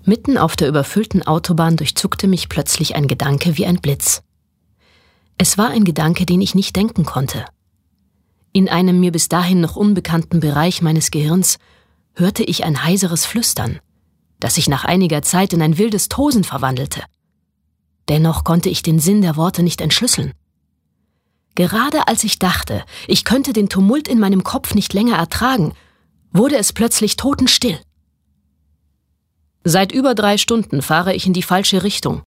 Mitten auf der überfüllten Autobahn durchzuckte mich plötzlich ein Gedanke wie ein Blitz. Es war ein Gedanke, den ich nicht denken konnte. In einem mir bis dahin noch unbekannten Bereich meines Gehirns hörte ich ein heiseres Flüstern, das sich nach einiger Zeit in ein wildes Tosen verwandelte. Dennoch konnte ich den Sinn der Worte nicht entschlüsseln. Gerade als ich dachte, ich könnte den Tumult in meinem Kopf nicht länger ertragen, wurde es plötzlich totenstill. Seit über 3 Stunden fahre ich in die falsche Richtung,